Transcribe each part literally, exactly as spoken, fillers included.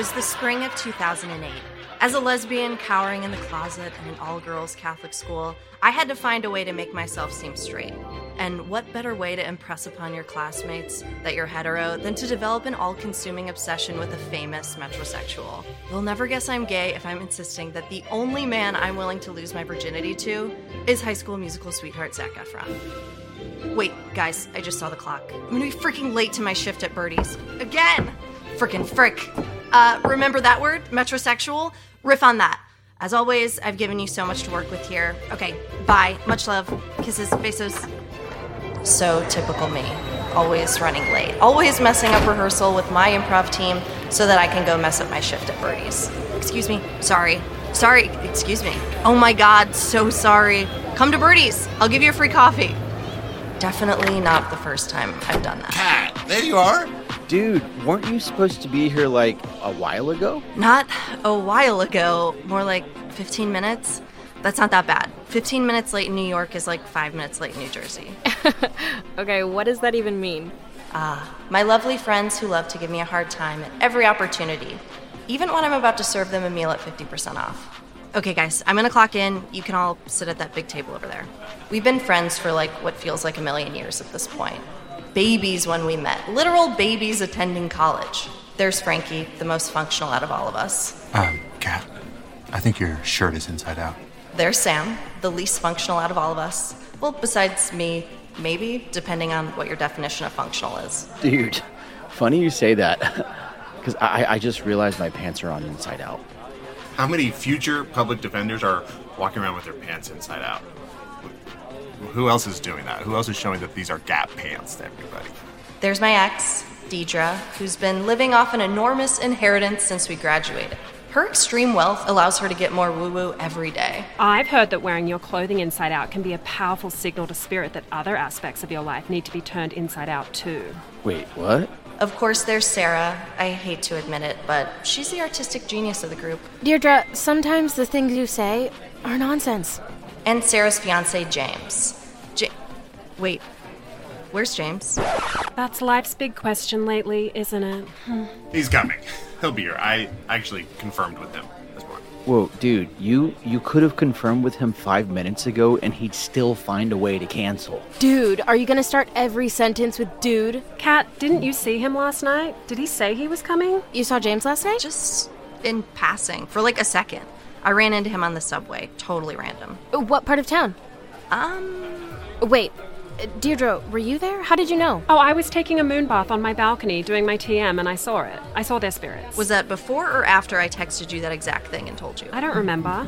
was the spring of two thousand eight. As a lesbian cowering in the closet in an all-girls Catholic school, I had to find a way to make myself seem straight. And what better way to impress upon your classmates that you're hetero than to develop an all-consuming obsession with a famous metrosexual? You'll never guess I'm gay if I'm insisting that the only man I'm willing to lose my virginity to is High School Musical sweetheart Zac Efron. Wait, guys, I just saw the clock. I'm gonna be freaking late to my shift at Birdie's. Again! Frickin' frick. Uh, remember that word? Metrosexual? Riff on that. As always, I've given you so much to work with here. Okay, bye. Much love. Kisses, besos. So typical me. Always running late. Always messing up rehearsal with my improv team so that I can go mess up my shift at Birdie's. Excuse me. Sorry. Sorry. Excuse me. Oh my god, so sorry. Come to Birdie's. I'll give you a free coffee. Definitely not the first time I've done that. Kat, there you are. Dude, weren't you supposed to be here like a while ago? Not a while ago, more like fifteen minutes. That's not that bad. fifteen minutes late in New York is like five minutes late in New Jersey. Okay, what does that even mean? Ah, my lovely friends who love to give me a hard time at every opportunity, even when I'm about to serve them a meal at fifty percent off. Okay, guys, I'm gonna clock in. You can all sit at that big table over there. We've been friends for like what feels like a million years at this point. Babies when we met. Literal babies attending college. There's Frankie, the most functional out of all of us. Um, Kat, I think your shirt is inside out. There's Sam, the least functional out of all of us. Well, besides me, maybe, depending on what your definition of functional is. Dude, funny you say that, because I, I just realized my pants are on inside out. How many future public defenders are walking around with their pants inside out? Who else is doing that? Who else is showing that these are Gap pants to everybody? There's my ex, Deidre, who's been living off an enormous inheritance since we graduated. Her extreme wealth allows her to get more woo-woo every day. I've heard that wearing your clothing inside out can be a powerful signal to spirit that other aspects of your life need to be turned inside out too. Wait, what? Of course, there's Sarah. I hate to admit it, but she's the artistic genius of the group. Deirdre, sometimes the things you say are nonsense. And Sarah's fiancé, James. Ja- Wait, where's James? That's life's big question lately, isn't it? Hmm. He's coming. He'll be here. I actually confirmed with him this morning. Whoa, dude, you, you could have confirmed with him five minutes ago and he'd still find a way to cancel. Dude, are you gonna start every sentence with dude? Kat, didn't you see him last night? Did he say he was coming? You saw James last night? Just in passing, for like a second. I ran into him on the subway. Totally random. What part of town? Um... Wait, Deirdre, were you there? How did you know? Oh, I was taking a moon bath on my balcony doing my T M and I saw it. I saw their spirits. Was that before or after I texted you that exact thing and told you? I don't remember.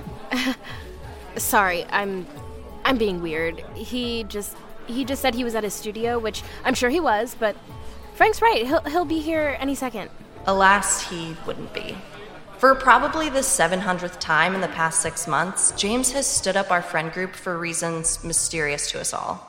Sorry, I'm... I'm being weird. He just... He just said he was at his studio, which I'm sure he was, but... Frank's right. He'll, he'll be here any second. Alas, he wouldn't be. For probably the seven hundredth time in the past six months, James has stood up our friend group for reasons mysterious to us all.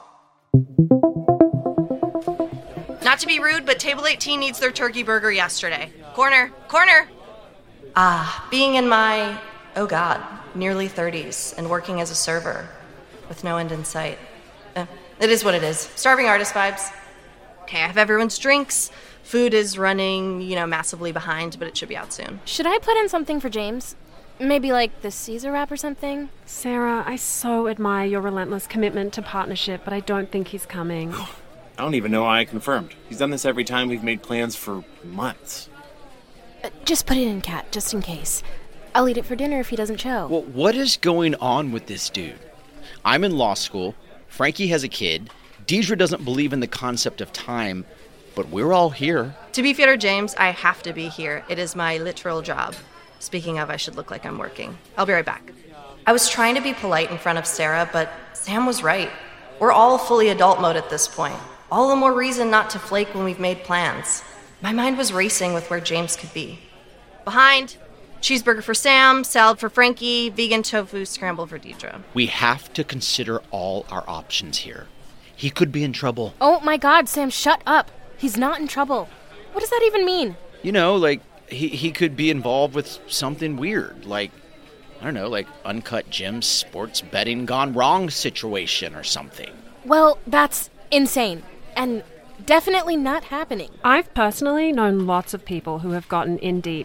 Not to be rude, but Table eighteen needs their turkey burger yesterday. Corner, corner! Ah, being in my, oh god, nearly thirties and working as a server with no end in sight. Eh, it is what it is. Starving artist vibes. Okay, I have everyone's drinks. Food is running, you know, massively behind, but it should be out soon. Should I put in something for James? Maybe like the Caesar wrap or something? Sarah, I so admire your relentless commitment to partnership, but I don't think he's coming. I don't even know why I confirmed. He's done this every time we've made plans for months. Uh, just put it in, Kat, just in case. I'll eat it for dinner if he doesn't show. Well, what is going on with this dude? I'm in law school. Frankie has a kid. Deidre doesn't believe in the concept of time. But we're all here. To be fair to James, I have to be here. It is my literal job. Speaking of, I should look like I'm working. I'll be right back. I was trying to be polite in front of Sarah, but Sam was right. We're all fully adult mode at this point. All the more reason not to flake when we've made plans. My mind was racing with where James could be. Behind. Cheeseburger for Sam, salad for Frankie, vegan tofu scramble for Deidre. We have to consider all our options here. He could be in trouble. Oh my god, Sam, shut up. He's not in trouble. What does that even mean? You know, like, he, he could be involved with something weird, like, I don't know, like Uncut Gems sports betting gone wrong situation or something. Well, that's insane. And definitely not happening. I've personally known lots of people who have gotten in deep.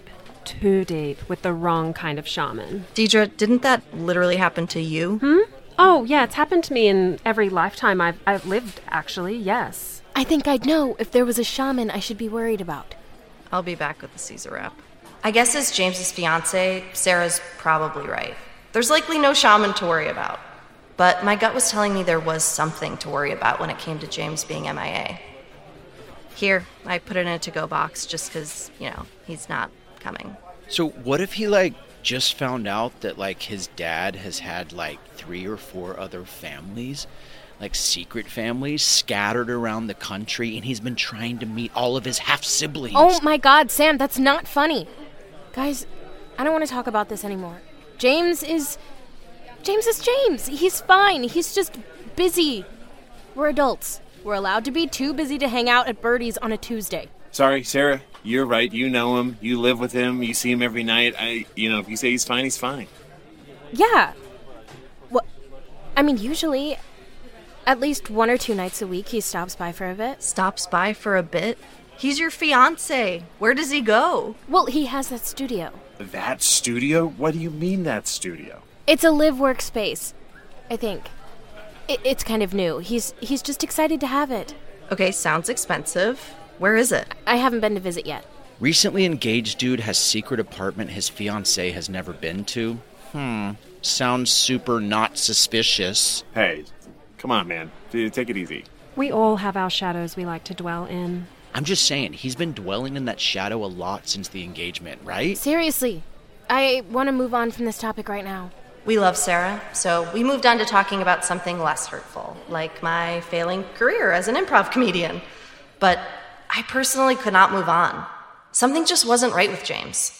too deep with the wrong kind of shaman. Deidre, didn't that literally happen to you? Hmm? Oh, yeah, it's happened to me in every lifetime I've, I've lived, actually, yes. I think I'd know if there was a shaman I should be worried about. I'll be back with the Caesar app. I guess as James's fiance, Sarah's probably right. There's likely no shaman to worry about. But my gut was telling me there was something to worry about when it came to James being M I A. Here, I put it in a to-go box just because, you know, he's not coming. So what if he, like, just found out that, like, his dad has had, like, three or four other families, like, secret families scattered around the country, and he's been trying to meet all of his half-siblings? Oh my god, Sam, that's not funny. Guys, I don't want to talk about this anymore. James is... James is James. He's fine. He's just busy. We're adults. We're allowed to be too busy to hang out at Birdie's on a Tuesday. Sorry, Sarah. You're right. You know him. You live with him. You see him every night. I, you know, if you say he's fine, he's fine. Yeah. Well, I mean, usually, at least one or two nights a week, he stops by for a bit. Stops by for a bit? He's your fiancé. Where does he go? Well, he has that studio. That studio? What do you mean, that studio? It's a live workspace, I think. It, it's kind of new. He's he's just excited to have it. Okay, sounds expensive. Where is it? I haven't been to visit yet. Recently engaged dude has secret apartment his fiancée has never been to? Hmm. Sounds super not suspicious. Hey, come on, man. Take it easy. We all have our shadows we like to dwell in. I'm just saying, he's been dwelling in that shadow a lot since the engagement, right? Seriously, I want to move on from this topic right now. We love Sarah, so we moved on to talking about something less hurtful, like my failing career as an improv comedian. But I personally could not move on. Something just wasn't right with James.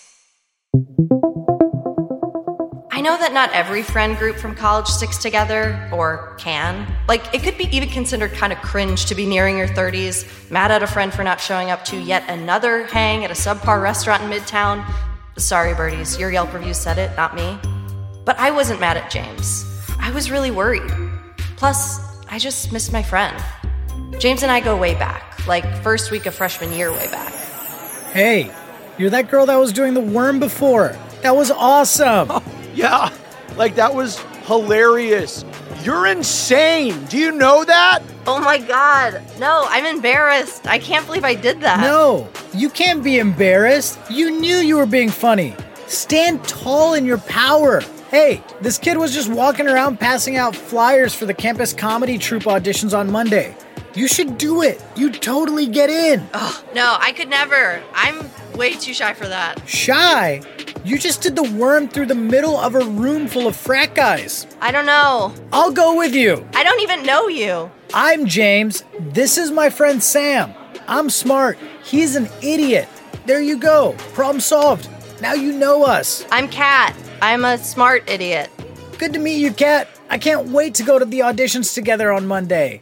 I know that not every friend group from college sticks together, or can. Like, it could be even considered kind of cringe to be nearing your thirties, mad at a friend for not showing up to yet another hang at a subpar restaurant in Midtown. Sorry, birdies, your Yelp review said it, not me. But I wasn't mad at James. I was really worried. Plus, I just missed my friend. James and I go way back, like first week of freshman year way back. Hey, you're that girl that was doing the worm before. That was awesome. Oh, yeah, like that was hilarious. You're insane. Do you know that? Oh my god. No, I'm embarrassed. I can't believe I did that. No, you can't be embarrassed. You knew you were being funny. Stand tall in your power. Hey, this kid was just walking around passing out flyers for the campus comedy troupe auditions on Monday. You should do it. You'd totally get in. Oh, no, I could never. I'm way too shy for that. Shy? You just did the worm through the middle of a room full of frat guys. I don't know. I'll go with you. I don't even know you. I'm James. This is my friend Sam. I'm smart. He's an idiot. There you go. Problem solved. Now you know us. I'm Kat. I'm a smart idiot. Good to meet you, Kat. I can't wait to go to the auditions together on Monday.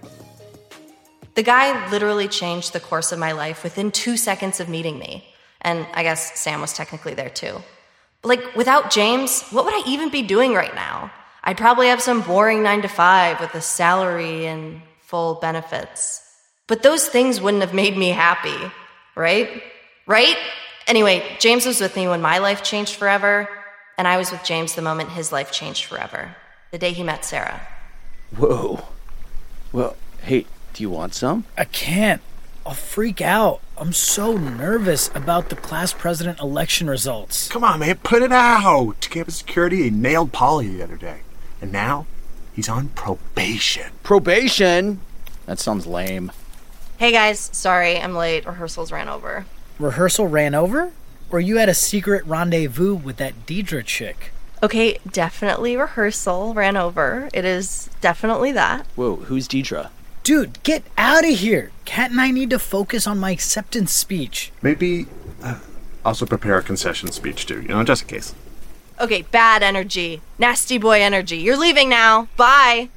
The guy literally changed the course of my life within two seconds of meeting me. And I guess Sam was technically there too. But like, without James, what would I even be doing right now? I'd probably have some boring nine to five with a salary and full benefits. But those things wouldn't have made me happy, right? Right? Anyway, James was with me when my life changed forever, and I was with James the moment his life changed forever, the day he met Sarah. Whoa. Well, hey, do you want some? I can't. I'll freak out. I'm so nervous about the class president election results. Come on, man, put it out. Campus security, he nailed Polly the other day. And now, he's on probation. Probation? That sounds lame. Hey guys, sorry, I'm late. Rehearsals ran over. Rehearsal ran over? Or you had a secret rendezvous with that Deidre chick? Okay, definitely rehearsal ran over. It is definitely that. Whoa, who's Deidre? Dude, get out of here. Kat and I need to focus on my acceptance speech. Maybe uh, also prepare a concession speech too, you know, just in case. Okay, bad energy. Nasty boy energy. You're leaving now. Bye.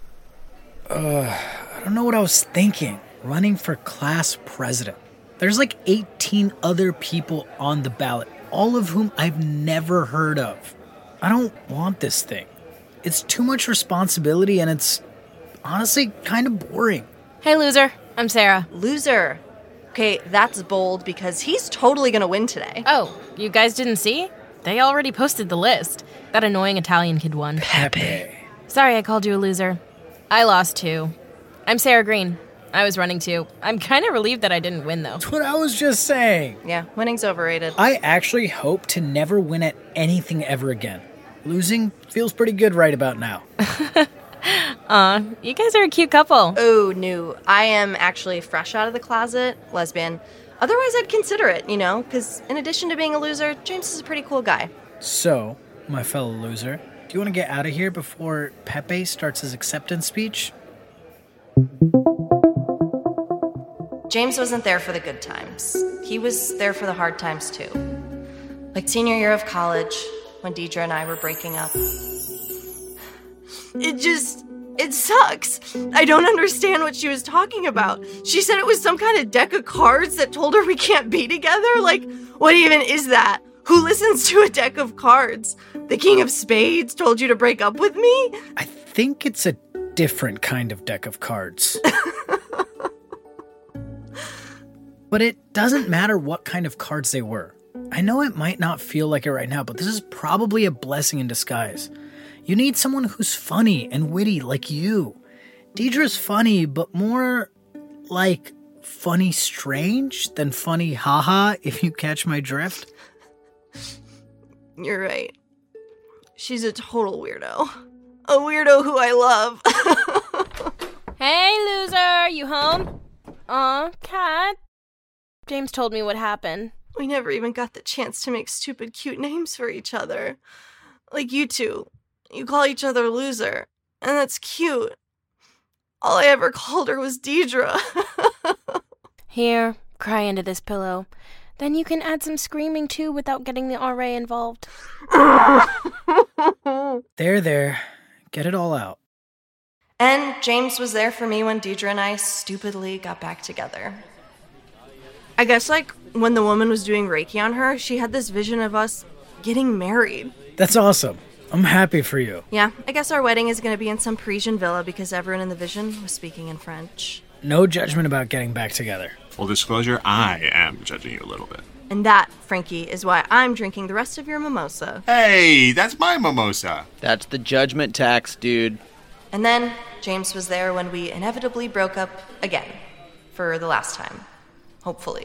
Uh, I don't know what I was thinking. Running for class president. There's like eighteen other people on the ballot, all of whom I've never heard of. I don't want this thing. It's too much responsibility and it's honestly kind of boring. Hey, loser. I'm Sarah. Loser. Okay, that's bold because he's totally gonna win today. Oh, you guys didn't see? They already posted the list. That annoying Italian kid won. Pepe. Sorry I called you a loser. I lost too. I'm Sarah Green. I was running too. I'm kind of relieved that I didn't win, though. That's what I was just saying. Yeah, winning's overrated. I actually hope to never win at anything ever again. Losing feels pretty good right about now. Aw, you guys are a cute couple. Oh, no. I am actually fresh out of the closet, lesbian. Otherwise, I'd consider it, you know, because in addition to being a loser, James is a pretty cool guy. So, my fellow loser, do you want to get out of here before Pepe starts his acceptance speech? James wasn't there for the good times. He was there for the hard times, too. Like senior year of college, when Deidre and I were breaking up. It just... It sucks. I don't understand what she was talking about. She said it was some kind of deck of cards that told her we can't be together? Like, what even is that? Who listens to a deck of cards? The King of Spades told you to break up with me? I think it's a different kind of deck of cards. But it doesn't matter what kind of cards they were. I know it might not feel like it right now, but this is probably a blessing in disguise. You need someone who's funny and witty like you. Deidre's funny, but more like funny strange than funny haha, if you catch my drift. You're right. She's a total weirdo. A weirdo who I love. Hey, loser, you home? Aw, Kat. James told me what happened. We never even got the chance to make stupid cute names for each other. Like you two. You call each other loser, and that's cute. All I ever called her was Deidre. Here, cry into this pillow. Then you can add some screaming too without getting the R A involved. There, there. Get it all out. And James was there for me when Deidre and I stupidly got back together. I guess, like, when the woman was doing Reiki on her, she had this vision of us getting married. That's awesome. I'm happy for you. Yeah, I guess our wedding is going to be in some Parisian villa because everyone in the vision was speaking in French. No judgment about getting back together. Full disclosure, I am judging you a little bit. And that, Frankie, is why I'm drinking the rest of your mimosa. Hey, that's my mimosa. That's the judgment tax, dude. And then James was there when we inevitably broke up again. For the last time. Hopefully.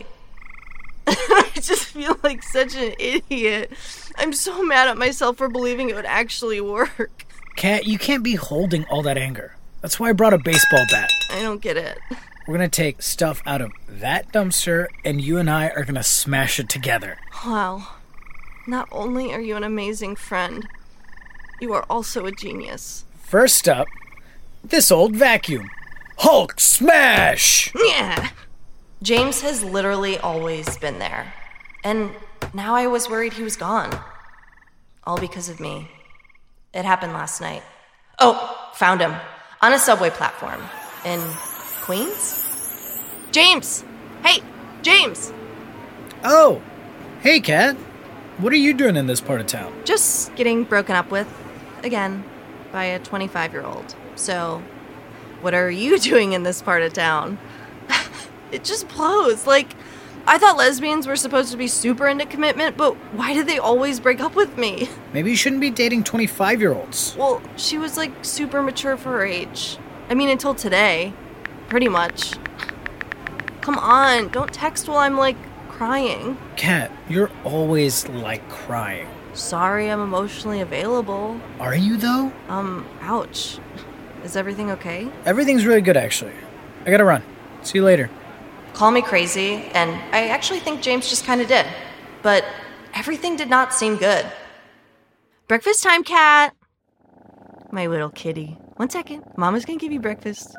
I just feel like such an idiot. I'm so mad at myself for believing it would actually work. Kat, you can't be holding all that anger. That's why I brought a baseball bat. I don't get it. We're gonna take stuff out of that dumpster, and you and I are gonna smash it together. Wow. Not only are you an amazing friend, you are also a genius. First up, this old vacuum. Hulk smash! Yeah. James has literally always been there. And now I was worried he was gone. All because of me. It happened last night. Oh, found him. On a subway platform. In Queens? James! Hey, James! Oh, hey, Kat. What are you doing in this part of town? Just getting broken up with, again, by a twenty-five-year-old. So, what are you doing in this part of town? It just blows. Like, I thought lesbians were supposed to be super into commitment, but why did they always break up with me? Maybe you shouldn't be dating twenty-five-year-olds. Well, she was, like, super mature for her age. I mean, until today. Pretty much. Come on, don't text while I'm, like, crying. Kat, you're always, like, crying. Sorry, I'm emotionally available. Are you, though? Um, ouch. Is everything okay? Everything's really good, actually. I gotta run. See you later. Call me crazy, and I actually think James just kind of did. But everything did not seem good. Breakfast time, Kat. My little kitty. One second. Mama's gonna give you breakfast.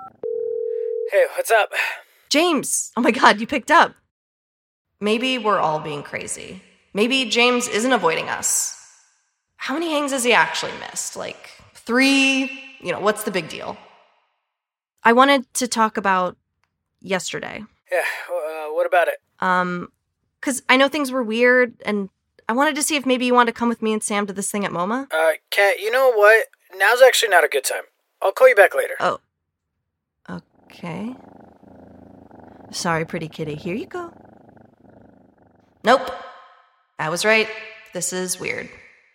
Hey, what's up? James! Oh my god, you picked up. Maybe we're all being crazy. Maybe James isn't avoiding us. How many hangs has he actually missed? Like, three? You know, what's the big deal? I wanted to talk about yesterday. Yeah, uh, what about it? Um, because I know things were weird, and I wanted to see if maybe you wanted to come with me and Sam to this thing at MoMA. Uh, Kat, you know what? Now's actually not a good time. I'll call you back later. Oh. Okay. Sorry, pretty kitty. Here you go. Nope. I was right. This is weird.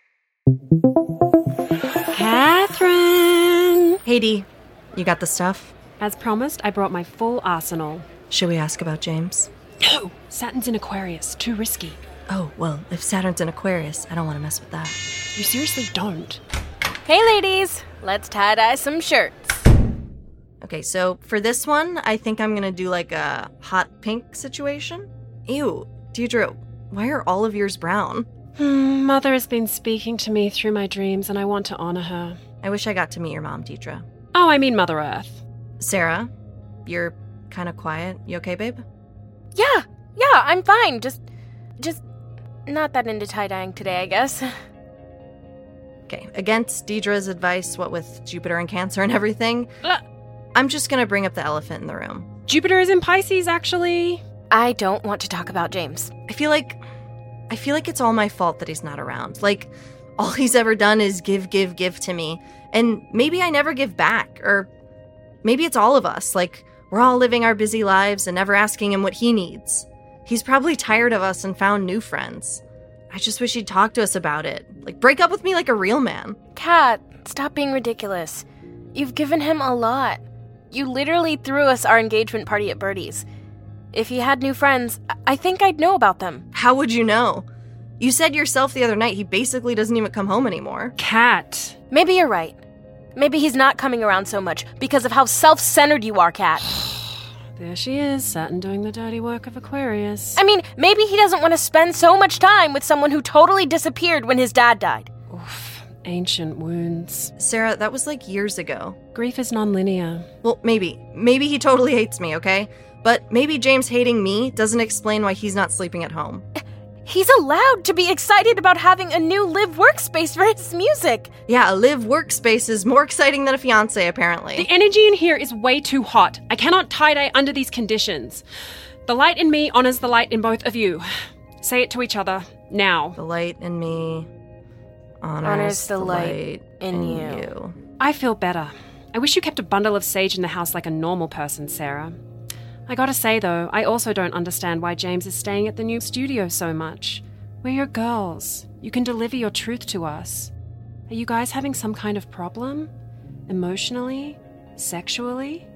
Catherine! Hey, Dee. You got the stuff? As promised, I brought my full arsenal. Should we ask about James? No! Saturn's in Aquarius. Too risky. Oh, well, if Saturn's in Aquarius, I don't want to mess with that. You seriously don't. Hey, ladies. Let's tie-dye some shirts. Okay, so for this one, I think I'm gonna do like a hot pink situation. Ew, Deirdre, why are all of yours brown? Hmm, Mother has been speaking to me through my dreams, and I want to honor her. I wish I got to meet your mom, Deirdre. Oh, I mean Mother Earth. Sarah, you're kind of quiet. You okay, babe? Yeah, yeah, I'm fine. Just, just not that into tie-dyeing today, I guess. Okay, against Deirdre's advice, what with Jupiter and Cancer and everything, Uh, I'm just gonna bring up the elephant in the room. Jupiter is in Pisces, actually. I don't want to talk about James. I feel like, I feel like it's all my fault that he's not around. Like, all he's ever done is give, give, give to me. And maybe I never give back, or maybe it's all of us. Like, we're all living our busy lives and never asking him what he needs. He's probably tired of us and found new friends. I just wish he'd talk to us about it. Like, break up with me like a real man. Kat, stop being ridiculous. You've given him a lot. You literally threw us our engagement party at Birdie's. If he had new friends, I think I'd know about them. How would you know? You said yourself the other night he basically doesn't even come home anymore. Cat. Maybe you're right. Maybe he's not coming around so much because of how self-centered you are, Kat. There she is, Saturn doing the dirty work of Aquarius. I mean, maybe he doesn't want to spend so much time with someone who totally disappeared when his dad died. Oof, ancient wounds. Sarah, that was like years ago. Grief is non-linear. Well, maybe. Maybe he totally hates me, okay? But maybe James hating me doesn't explain why he's not sleeping at home. He's allowed to be excited about having a new live workspace for his music. Yeah, a live workspace is more exciting than a fiancé, apparently. The energy in here is way too hot. I cannot tie-dye under these conditions. The light in me honors the light in both of you. Say it to each other, now. The light in me honors, Honors the the light light in in you. you. I feel better. I wish you kept a bundle of sage in the house like a normal person, Sarah. I gotta say, though, I also don't understand why James is staying at the new studio so much. We're your girls. You can deliver your truth to us. Are you guys having some kind of problem? Emotionally? Sexually?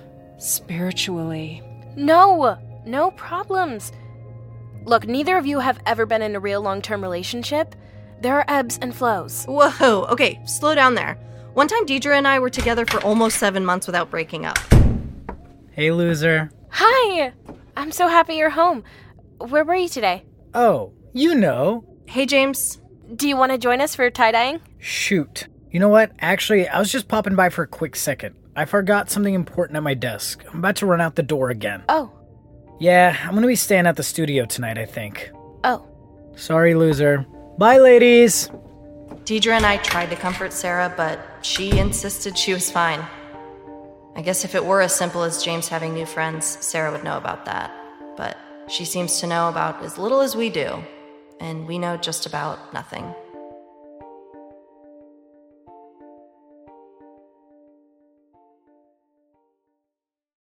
Spiritually? No, no problems. Look, neither of you have ever been in a real long-term relationship. There are ebbs and flows. Whoa, okay, slow down there. One time Deidre and I were together for almost seven months without breaking up. Hey, loser. Hi! I'm so happy you're home. Where were you today? Oh, you know. Hey, James. Do you want to join us for tie-dyeing? Shoot. You know what? Actually, I was just popping by for a quick second. I forgot something important at my desk. I'm about to run out the door again. Oh. Yeah, I'm gonna be staying at the studio tonight, I think. Oh. Sorry, loser. Bye, ladies! Deidre and I tried to comfort Sarah, but she insisted she was fine. I guess if it were as simple as James having new friends, Sarah would know about that. But she seems to know about as little as we do, and we know just about nothing.